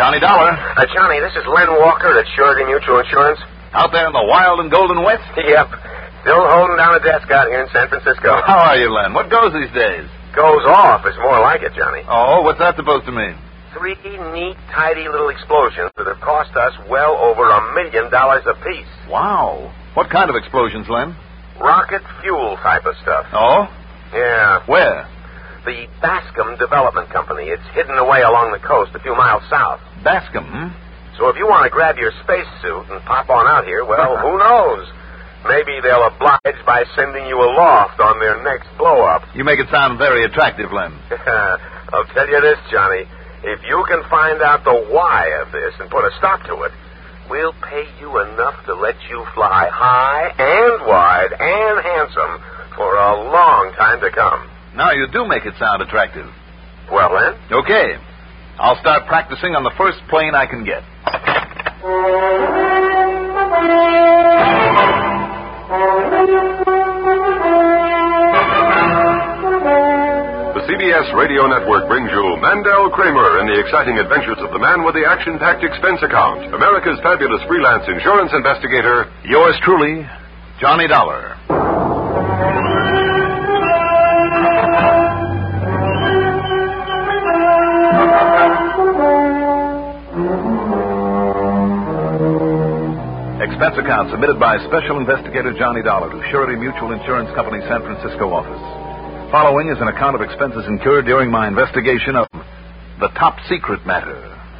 Johnny Dollar. Johnny, this is Len Walker at Surety Mutual Insurance. Out there in the wild and golden west? Yep. Still holding down a desk out here in San Francisco. How are you, Len? What goes these days? Goes off is more like it, Johnny. Oh, what's that supposed to mean? 3 neat, tidy little explosions that have cost us well over $1 million apiece. Wow. What kind of explosions, Len? Rocket fuel type of stuff. Oh? Yeah. Where? The Bascom Development Company. It's hidden away along the coast a few miles south. Bascom, hmm? So if you want to grab your spacesuit and pop on out here, well, who knows? Maybe they'll oblige by sending you a loft on their next blow-up. You make it sound very attractive, Len. I'll tell you this, Johnny. If you can find out the why of this and put a stop to it, we'll pay you enough to let you fly high and wide and handsome for a long time to come. Now you do make it sound attractive. Well, then? Okay. I'll start practicing on the first plane I can get. The CBS Radio Network brings you Mandel Kramer and the exciting adventures of the man with the action-packed expense account, America's fabulous freelance insurance investigator. Yours truly, Johnny Dollar. Expense account submitted by Special Investigator Johnny Dollar to Surety Mutual Insurance Company, San Francisco office. Following is an account of expenses incurred during my investigation of the top secret matter.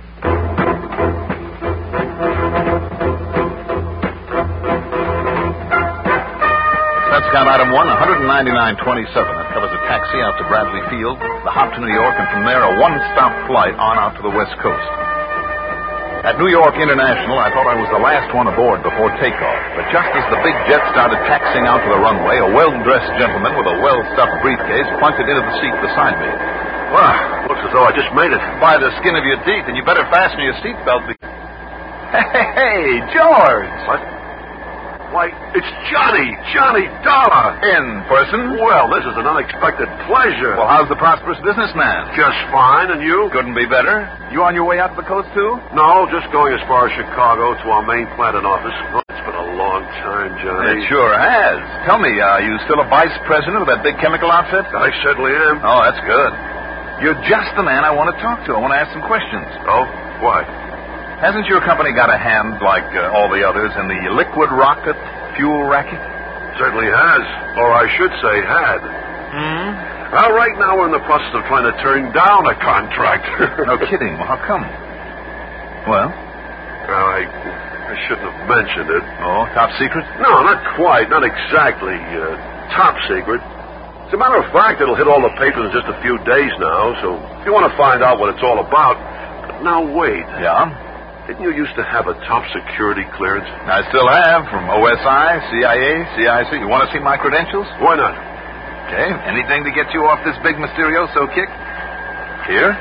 Expense account item 1, $199.27. That covers a taxi out to Bradley Field, the hop to New York, and from there a one-stop flight on out to the West Coast. At New York International, I thought I was the last one aboard before takeoff. But just as the big jet started taxiing out to the runway, a well-dressed gentleman with a well-stuffed briefcase plunged into the seat beside me. Wow, looks as though I just made it. By the skin of your teeth, and you better fasten your seatbelt. Hey, George! What? Why, it's Johnny Dollar. In person? Well, this is an unexpected pleasure. Well, how's the prosperous businessman? Just fine, and you? Couldn't be better. You on your way out to the coast, too? No, just going as far as Chicago to our main plant and office. Well, it's been a long time, Johnny. It sure has. Tell me, are you still a vice president of that big chemical outfit? I certainly am. Oh, that's good. You're just the man I want to talk to. I want to ask some questions. Oh? Why? Hasn't your company got a hand, like all the others, in the liquid rocket fuel racket? Certainly has. Or I should say had. Hmm? Well, right now we're in the process of trying to turn down a contract. No kidding. Well, how come? Well, I shouldn't have mentioned it. Oh, top secret? No, not quite. Not exactly top secret. As a matter of fact, it'll hit all the papers in just a few days now, so if you want to find out what it's all about... Now, wait. Yeah? Didn't you used to have a top security clearance? I still have, from OSI, CIA, CIC. You want to see my credentials? Why not? Okay. Anything to get you off this big Mysterioso kick? Here,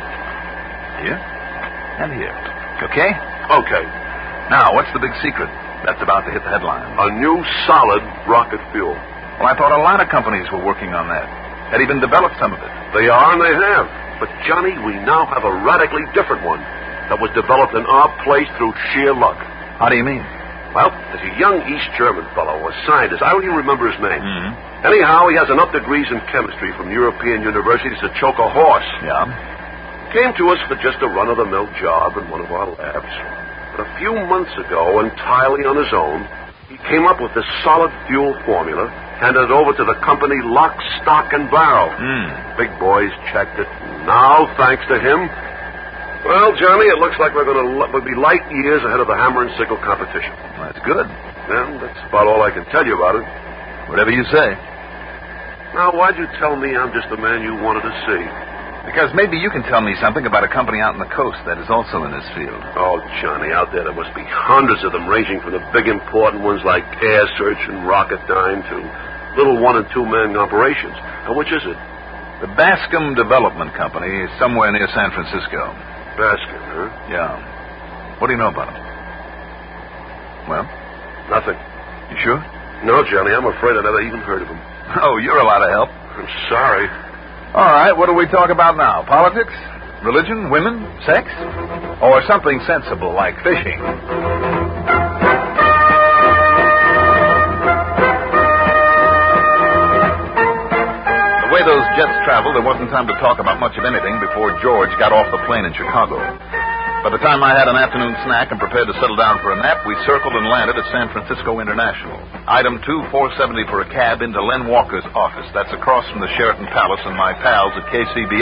and here. Okay? Okay. Now, what's the big secret that's about to hit the headline? A new solid rocket fuel. Well, I thought a lot of companies were working on that. Had even developed some of it. They are and they have. But, Johnny, we now have a radically different one that was developed in our place through sheer luck. How do you mean? Well, there's a young East German fellow, a scientist. I don't even remember his name. Mm-hmm. Anyhow, he has enough degrees in chemistry from European universities to choke a horse. Yeah? Came to us for just a run-of-the-mill job in one of our labs. But a few months ago, entirely on his own, he came up with this solid fuel formula, handed it over to the company lock, stock, and barrel. Big boys checked it. Now, thanks to him... Well, Johnny, it looks like we'll be light years ahead of the hammer and sickle competition. Well, that's good. And that's about all I can tell you about it. Whatever you say. Now, why'd you tell me I'm just the man you wanted to see? Because maybe you can tell me something about a company out on the coast that is also in this field. Oh, Johnny, out there must be hundreds of them, ranging from the big important ones like Air Search and Rocketdyne to little 1- and 2-man operations. Now, which is it? The Bascom Development Company is somewhere near San Francisco. Bascom, huh? Yeah. What do you know about them? Well? Nothing. You sure? No, Johnny, I'm afraid I never even heard of him. Oh, you're a lot of help. I'm sorry. All right, what do we talk about now? Politics? Religion, women, sex? Or something sensible like fishing? The way those jets traveled, there wasn't time to talk about much of anything before George got off the plane in Chicago. By the time I had an afternoon snack and prepared to settle down for a nap, we circled and landed at San Francisco International. Item 2, $470 for a cab into Len Walker's office. That's across from the Sheraton Palace and my pals at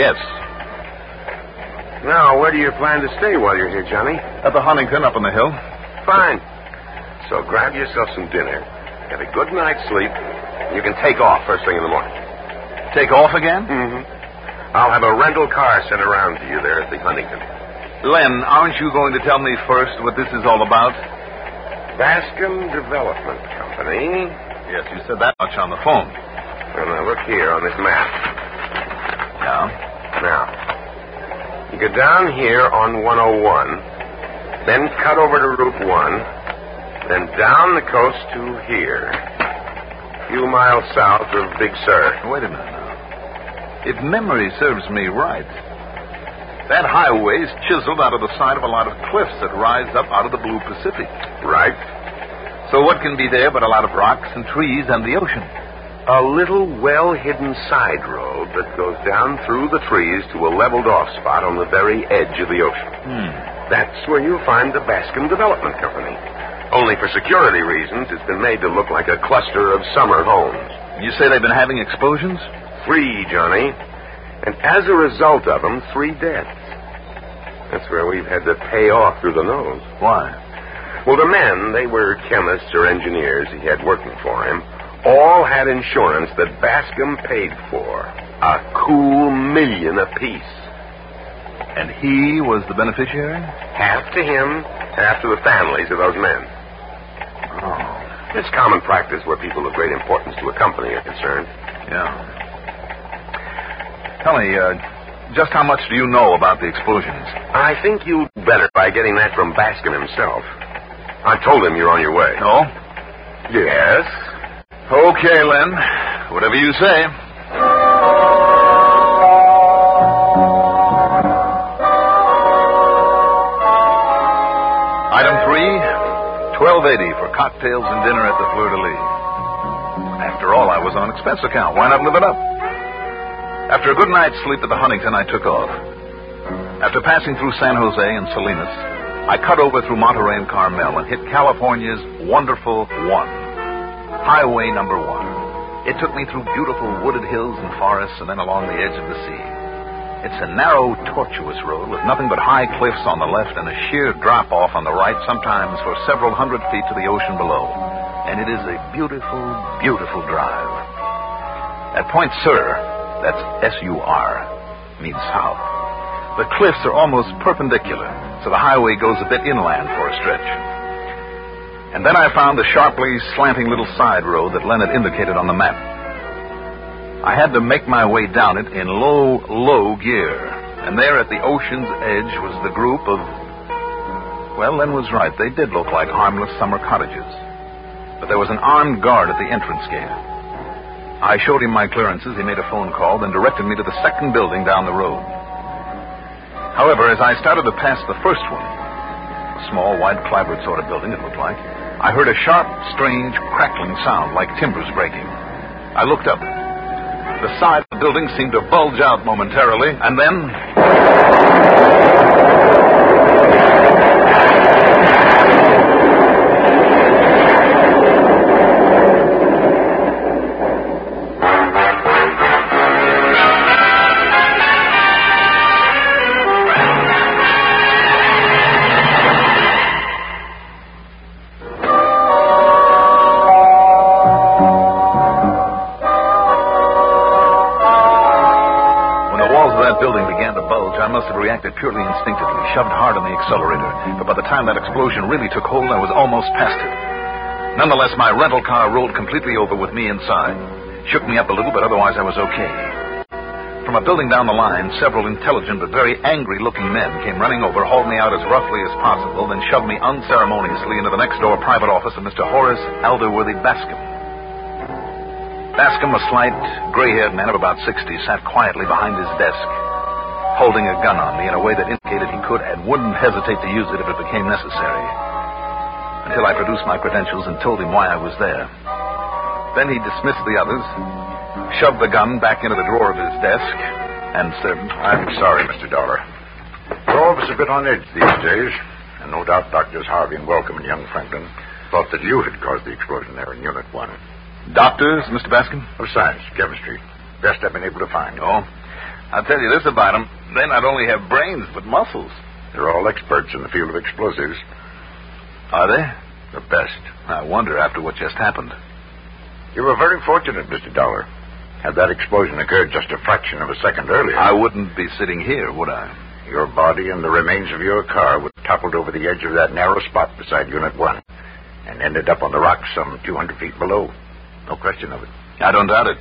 KCBS. Now, where do you plan to stay while you're here, Johnny? At the Huntington up on the hill. Fine. So grab yourself some dinner, get a good night's sleep, and you can take off first thing in the morning. Take off again? Mm-hmm. I'll have a rental car sent around to you there at the Huntington. Len, aren't you going to tell me first what this is all about? Bascom Development Company. Yes, you said that much on the phone. Well, now, look here on this map. Yeah? Now, you go down here on 101, then cut over to Route 1, then down the coast to here, a few miles south of Big Sur. Wait a minute now. If memory serves me right, that highway is chiseled out of the side of a lot of cliffs that rise up out of the blue Pacific. Right. So what can be there but a lot of rocks and trees and the ocean? A little well-hidden side road that goes down through the trees to a leveled-off spot on the very edge of the ocean. That's where you'll find the Bascom Development Company. Only for security reasons, it's been made to look like a cluster of summer homes. You say they've been having explosions? 3, Johnny. And as a result of them, 3 deaths. That's where we've had to pay off through the nose. Why? Well, the men, they were chemists or engineers he had working for him, all had insurance that Bascom paid for. A cool $1 million apiece. And he was the beneficiary? Half to him, half to the families of those men. Oh. It's common practice where people of great importance to a company are concerned. Yeah. Tell me, just how much do you know about the explosions? I think you'd better by getting that from Bascom himself. I told him you're on your way. Oh? Yes? Okay, Len. Whatever you say. Item 3, $12.80 for cocktails and dinner at the Fleur de Lis. After all, I was on expense account. Why not live it up? After a good night's sleep at the Huntington, I took off. After passing through San Jose and Salinas, I cut over through Monterey and Carmel and hit California's wonderful 1, Highway number 1. It took me through beautiful wooded hills and forests and then along the edge of the sea. It's a narrow, tortuous road with nothing but high cliffs on the left and a sheer drop-off on the right, sometimes for several hundred feet to the ocean below. And it is a beautiful, beautiful drive. At Point Sur, that's S-U-R, means south. The cliffs are almost perpendicular, so the highway goes a bit inland for a stretch. And then I found the sharply slanting little side road that Len had indicated on the map. I had to make my way down it in low, low gear. And there at the ocean's edge was the group of... Well, Len was right. They did look like harmless summer cottages. But there was an armed guard at the entrance gate. I showed him my clearances, he made a phone call, then directed me to the second building down the road. However, as I started to pass the first one, a small, white-clapboard sort of building it looked like, I heard a sharp, strange, crackling sound like timbers breaking. I looked up. The side of the building seemed to bulge out momentarily, and then... reacted purely instinctively, shoved hard on the accelerator. But by the time that explosion really took hold, I was almost past it. Nonetheless, my rental car rolled completely over with me inside. Shook me up a little, but otherwise I was okay. From a building down the line, several intelligent but very angry-looking men came running over, hauled me out as roughly as possible, then shoved me unceremoniously into the next-door private office of Mr. Horace Alderworthy Bascom. Bascom, a slight, gray-haired man of about 60, sat quietly behind his desk. holding a gun on me in a way that indicated he could and wouldn't hesitate to use it if it became necessary. Until I produced my credentials and told him why I was there. Then he dismissed the others, shoved the gun back into the drawer of his desk, and said, I'm sorry, Mr. Dollar. We're all of us a bit on edge these days, and no doubt Doctors Harvey and Welcome and young Franklin thought that you had caused the explosion there in Unit 1. Doctors, Mr. Bascom? Of science, chemistry. Best I've been able to find. Oh, I'll tell you this about them. They not only have brains, but muscles. They're all experts in the field of explosives. Are they? The best. I wonder after what just happened. You were very fortunate, Mr. Dollar. Had that explosion occurred just a fraction of a second earlier, I wouldn't be sitting here, would I? your body and the remains of your car would have toppled over the edge of that narrow spot beside Unit 1 and ended up on the rocks some 200 feet below. No question of it. I don't doubt it.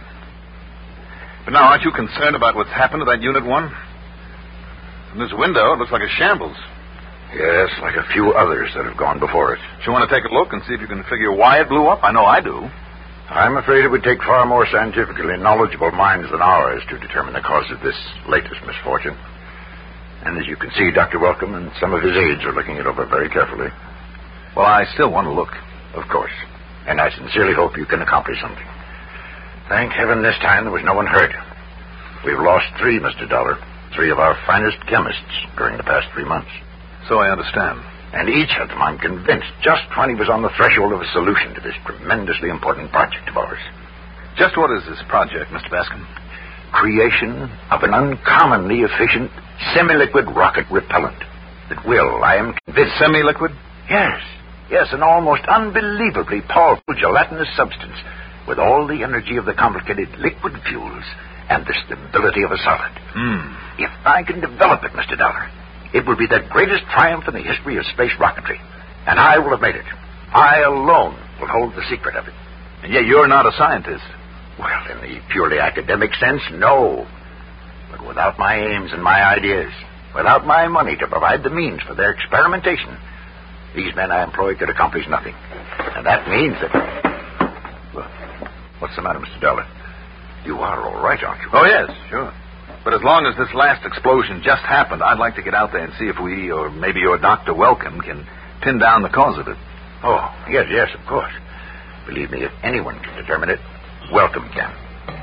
But now, aren't you concerned about what's happened to that Unit 1? From this window, it looks like a shambles. Yes, like a few others that have gone before it. Do you want to take a look and see if you can figure why it blew up? I know I do. I'm afraid it would take far more scientifically knowledgeable minds than ours to determine the cause of this latest misfortune. And as you can see, Dr. Welcome and some of his aides are looking it over very carefully. Well, I still want to look. Of course. And I sincerely hope you can accomplish something. Thank heaven this time there was no one hurt. We've lost 3, Mr. Dollar. 3 of our finest chemists during the past 3 months. So I understand. And each of them, I'm convinced, just when he was on the threshold of a solution to this tremendously important project of ours. Just what is this project, Mr. Bascom? Creation of an uncommonly efficient semi-liquid rocket repellent that will, I am convinced... Semi-liquid? Yes, an almost unbelievably powerful gelatinous substance with all the energy of the complicated liquid fuels and the stability of a solid. If I can develop it, Mr. Dollar, it will be the greatest triumph in the history of space rocketry. And I will have made it. I alone will hold the secret of it. And yet you're not a scientist. Well, in the purely academic sense, no. But without my aims and my ideas, without my money to provide the means for their experimentation, these men I employ could accomplish nothing. And that means that... Well, what's the matter, Mr. Dollar? You are all right, aren't you? Oh, yes, sure. But as long as this last explosion just happened, I'd like to get out there and see if we, or maybe your Dr. Welcome, can pin down the cause of it. Oh, yes, of course. Believe me, if anyone can determine it, Welcome can.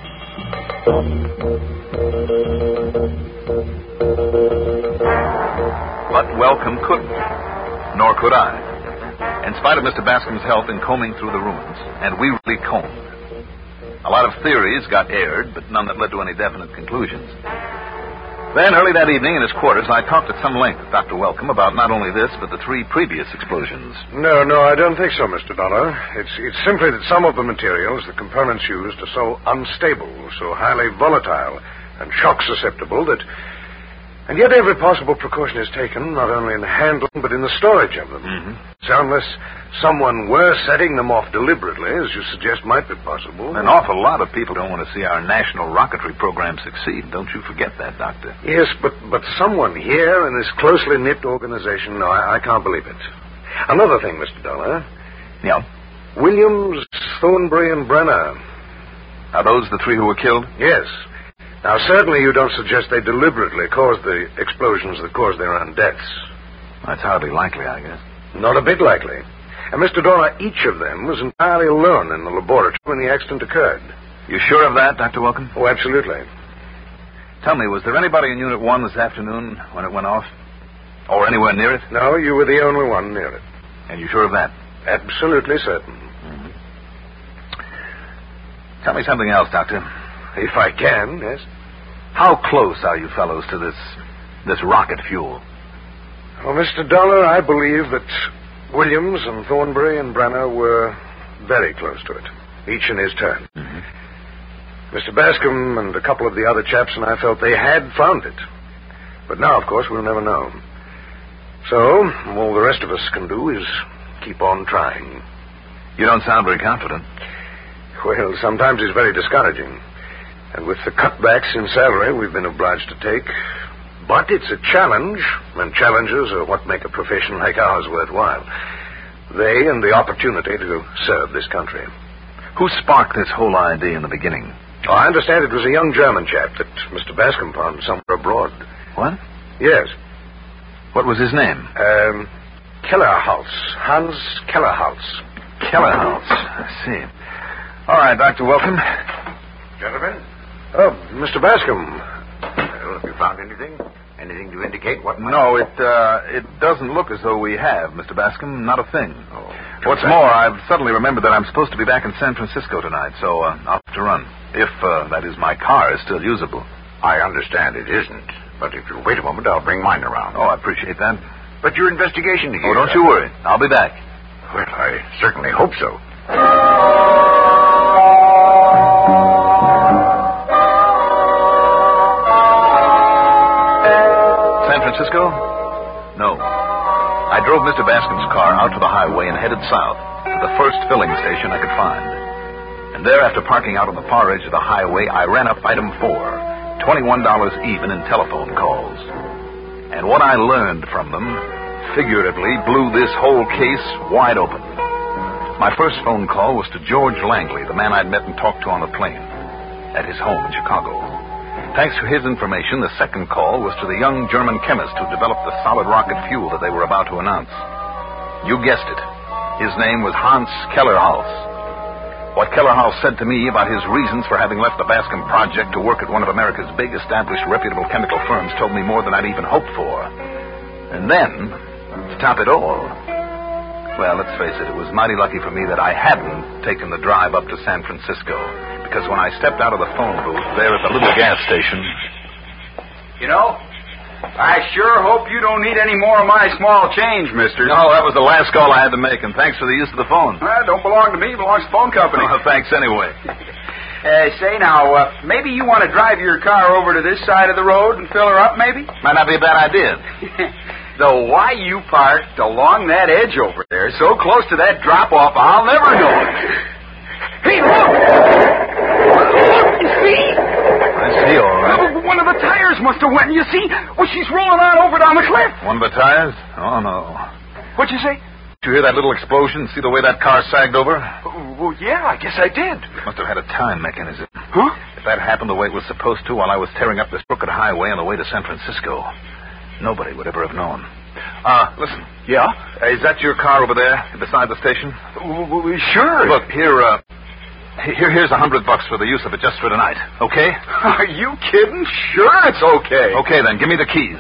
But Welcome couldn't. Nor could I. In spite of Mr. Bascom's help in combing through the ruins, and we really combed. A lot of theories got aired, but none that led to any definite conclusions. Then, early that evening in his quarters, I talked at some length with Dr. Welcome about not only this, but the 3 previous explosions. No, I don't think so, Mr. Dollar. It's simply that some of the materials, the components used, are so unstable, so highly volatile and shock susceptible that... And yet every possible precaution is taken, not only in the handling, but in the storage of them. So unless someone were setting them off deliberately, as you suggest might be possible... An awful lot of people don't want to see our national rocketry program succeed. Don't you forget that, Doctor. Yes, but someone here in this closely knit organization, no, I can't believe it. Another thing, Mr. Dollar. Yeah? Williams, Thornbury, and Brenner. Are those the 3 who were killed? Yes. Now, certainly you don't suggest they deliberately caused the explosions that caused their own deaths. That's hardly likely, I guess. Not a bit likely. And, Mr. Dollar, each of them was entirely alone in the laboratory when the accident occurred. You sure of that, Dr. Welcome? Oh, absolutely. Tell me, was there anybody in Unit 1 this afternoon when it went off? Or anywhere near it? No, you were the only one near it. And you sure of that? Absolutely certain. Tell me something else, Doctor. If I can, yes. How close are you fellows to this rocket fuel? Well, Mr. Dollar, I believe that Williams and Thornbury and Brenner were very close to it, each in his turn. Mr. Bascom and a couple of the other chaps and I felt they had found it. But now, of course, we'll never know. So, all the rest of us can do is keep on trying. You don't sound very confident. Well, sometimes it's very discouraging. And with the cutbacks in salary we've been obliged to take. But it's a challenge, and challenges are what make a profession like ours worthwhile. They and the opportunity to serve this country. Who sparked this whole idea in the beginning? Oh, I understand it was a young German chap that Mr. Bascom found somewhere abroad. What? Yes. What was his name? Kellerhaus. Hans Kellerhaus. Kellerhaus. I see. All right, Doctor, welcome. Gentlemen? Oh, Mr. Bascom. Well, have you found anything? Anything to indicate what might... No, it doesn't look as though we have, Mr. Bascom. Not a thing. Oh, What's more, I've suddenly remembered that I'm supposed to be back in San Francisco tonight, so I'll have to run. If, that is, my car is still usable. I understand it isn't. But if you'll wait a moment, I'll bring mine around. Oh, I appreciate that. But your investigation here... Oh, don't you worry. I'll be back. Well, I certainly hope so. San Francisco? No. I drove Mr. Bascom's car out to the highway and headed south to the first filling station I could find. And there, after parking out on the far edge of the highway, I ran up item 4, $21 even in telephone calls. And what I learned from them, figuratively, blew this whole case wide open. My first phone call was to George Langley, the man I'd met and talked to on the plane, at his home in Chicago. Thanks to his information, the second call was to the young German chemist who developed the solid rocket fuel that they were about to announce. You guessed it. His name was Hans Kellerhaus. What Kellerhaus said to me about his reasons for having left the Bascom Project to work at one of America's big established reputable chemical firms told me more than I'd even hoped for. And then, to top it all, well, let's face it, it was mighty lucky for me that I hadn't taken the drive up to San Francisco, because when I stepped out of the phone booth there at the little gas station... You know, I sure hope you don't need any more of my small change, mister. No, that was the last call I had to make, and thanks for the use of the phone. Don't belong to me, belongs to the phone company. Oh, thanks anyway. Say now, maybe you want to drive your car over to this side of the road and fill her up, maybe? Might not be a bad idea. Though why you parked along that edge over there, so close to that drop-off, I'll never know. Hey, look! Look, you see? I see, all right. One of the tires must have went, you see? Well, she's rolling on over down the cliff. One of the tires? Oh, no. What'd you say? Did you hear that little explosion? See the way that car sagged over? Well, yeah, I guess I did. Must have had a time mechanism. Huh? If that happened the way it was supposed to while I was tearing up this crooked highway on the way to San Francisco, nobody would ever have known. Listen. Yeah? Is that your car over there beside the station? Sure. Look, here's $100 for the use of it just for tonight, okay? Are you kidding? Sure, it's okay. Okay, then. Give me the keys.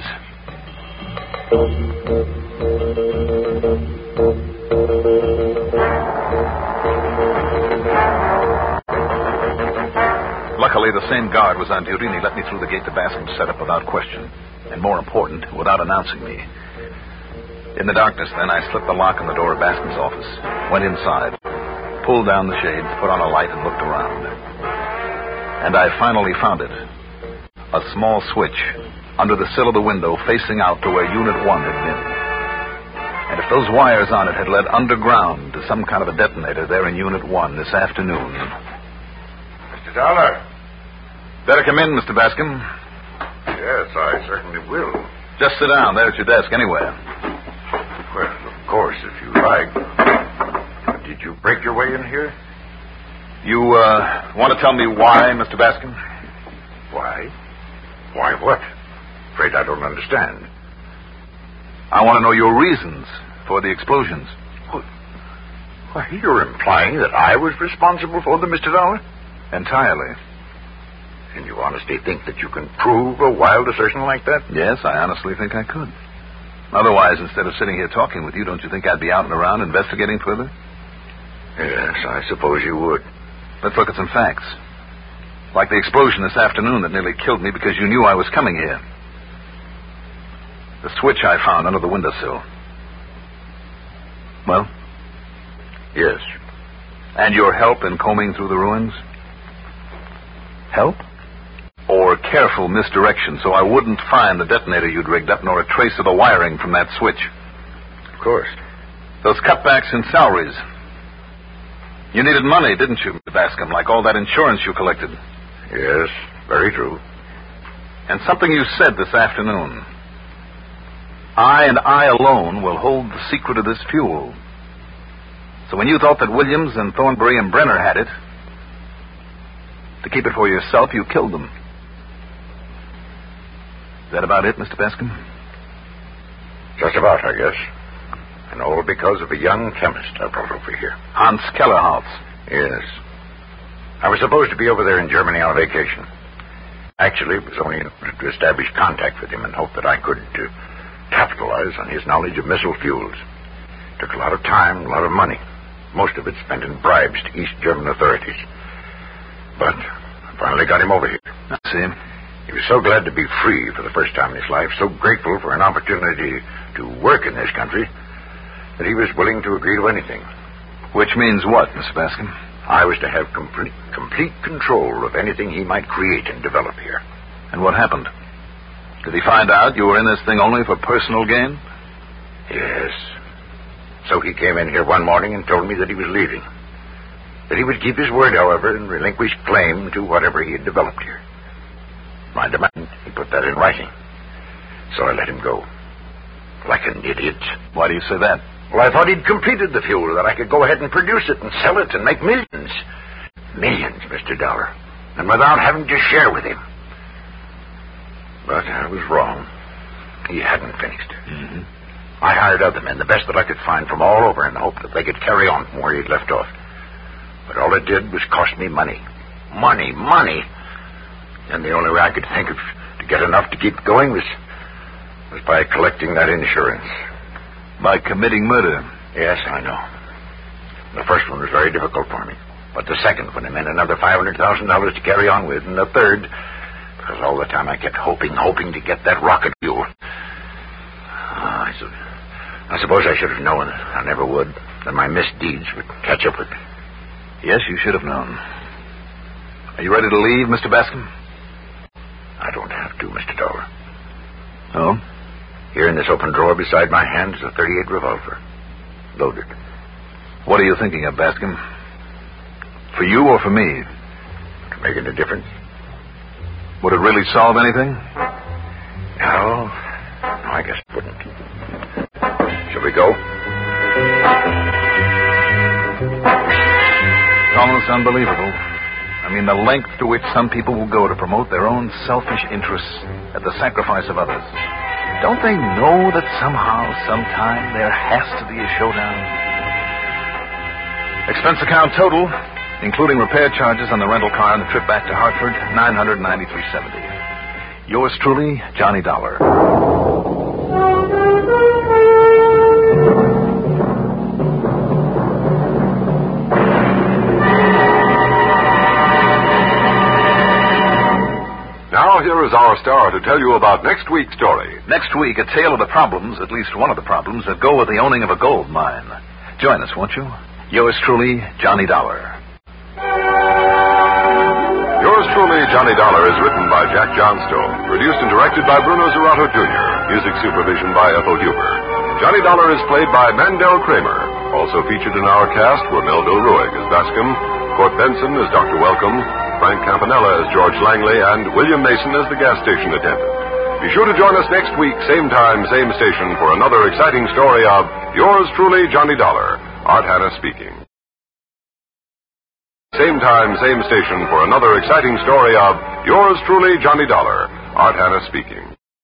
Luckily, the same guard was on duty, and he let me through the gate to Bascom's setup without question. And more important, without announcing me. In the darkness, then, I slipped the lock on the door of Bascom's office, went inside, pulled down the shades, put on a light, and looked around. And I finally found it. A small switch under the sill of the window facing out to where Unit 1 had been. And if those wires on it had led underground to some kind of a detonator there in Unit 1 this afternoon... Mr. Dollar. Better come in, Mr. Bascom. Yes, I certainly will. Just sit down there at your desk, anywhere. Well, of course, if you like. Did you break your way in here? You, want to tell me why, Mr. Bascom? Why? Why what? Afraid I don't understand. I want to know your reasons for the explosions. Why, you're implying that I was responsible for them, Mr. Dollar? Entirely. And you honestly think that you can prove a wild assertion like that? Yes, I honestly think I could. Otherwise, instead of sitting here talking with you, don't you think I'd be out and around investigating further? Yes, I suppose you would. Let's look at some facts. Like the explosion this afternoon that nearly killed me because you knew I was coming here. The switch I found under the windowsill. Well? Yes. And your help in combing through the ruins? Help? Or careful misdirection so I wouldn't find the detonator you'd rigged up nor a trace of the wiring from that switch? Of course. Those cutbacks in salaries. You needed money, didn't you, Mr. Bascom, like all that insurance you collected? Yes, very true. And something you said this afternoon. I and I alone will hold the secret of this fuel. So when you thought that Williams and Thornbury and Brenner had it, to keep it for yourself, you killed them. Is that about it, Mr. Bascom? Just about, I guess. And all because of a young chemist I brought over here. Hans Kellerholz. Yes. I was supposed to be over there in Germany on vacation. Actually, it was only to establish contact with him and hope that I could capitalize on his knowledge of missile fuels. Took a lot of time, a lot of money. Most of it spent in bribes to East German authorities. But I finally got him over here. I see. He was so glad to be free for the first time in his life, so grateful for an opportunity to work in this country, that he was willing to agree to anything. Which means what, Mr. Bascom? I was to have complete control of anything he might create and develop here. And what happened? Did he find out you were in this thing only for personal gain? Yes. So he came in here one morning and told me that he was leaving. That he would keep his word, however, and relinquish claim to whatever he had developed here. My demand, he put that in writing. So I let him go. Like an idiot. Why do you say that? Well, I thought he'd completed the fuel, that I could go ahead and produce it and sell it and make millions. Millions, Mr. Dollar. And without having to share with him. But I was wrong. He hadn't finished. Mm-hmm. I hired other men, the best that I could find from all over, in the hope that they could carry on from where he'd left off. But all it did was cost me money. Money. And the only way I could think of to get enough to keep going was by collecting that insurance. By committing murder? Yes, I know. The first one was very difficult for me. But the second one, it meant another $500,000 to carry on with. And the third, because all the time I kept hoping to get that rocket fuel. I suppose I should have known that I never would, that my misdeeds would catch up with me. Yes, you should have known. Are you ready to leave, Mr. Bascom? I don't have to, Mr. Dollar. Oh? Here in this open drawer beside my hand is a .38 revolver. Loaded. What are you thinking of, Bascom? For you or for me? To make any difference? Would it really solve anything? No, I guess it wouldn't. Shall we go? It's almost unbelievable. I mean, the length to which some people will go to promote their own selfish interests at the sacrifice of others. Don't they know that somehow, sometime, there has to be a showdown? Expense account total, including repair charges on the rental car and the trip back to Hartford, $993.70. Yours truly, Johnny Dollar. Now, here is our star to tell you about next week's story. Next week, a tale of the problems, at least one of the problems, that go with the owning of a gold mine. Join us, won't you? Yours truly, Johnny Dollar. Yours truly, Johnny Dollar, is written by Jack Johnstone, produced and directed by Bruno Zerato Jr., music supervision by Ethel Huber. Johnny Dollar is played by Mandel Kramer. Also featured in our cast were Melville Ruick as Bascom, Court Benson as Dr. Welcome, Frank Campanella as George Langley, and William Mason as the gas station attendant. Be sure to join us next week, same time, same station, for another exciting story of Yours truly, Johnny Dollar. Art Hanna speaking. Same time, same station, for another exciting story of Yours truly, Johnny Dollar. Art Hanna speaking.